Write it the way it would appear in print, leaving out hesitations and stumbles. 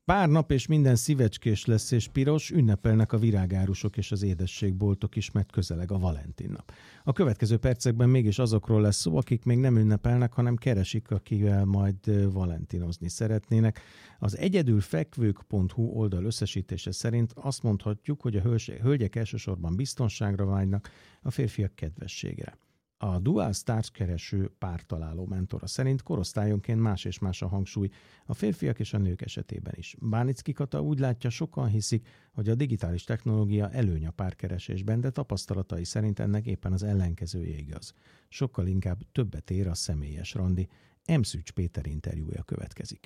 Pár nap és minden szívecskés lesz és piros, ünnepelnek a virágárusok és az édességboltok is, mert közeleg a Valentin nap. A következő percekben mégis azokról lesz szó, akik még nem ünnepelnek, hanem keresik, akivel majd valentinozni szeretnének. Az egyedülfekvők.hu oldal összesítése szerint azt mondhatjuk, hogy a hölgyek elsősorban biztonságra vágynak, a férfiak kedvességre. A Dual Stars kereső pártaláló mentora szerint korosztályonként más és más a hangsúly a férfiak és a nők esetében is. Bánicki Kata úgy látja, sokan hiszik, hogy a digitális technológia előny a párkeresésben, de tapasztalatai szerint ennek éppen az ellenkezője igaz. Sokkal inkább többet ér a személyes randi. Szűcs Péter interjúja következik.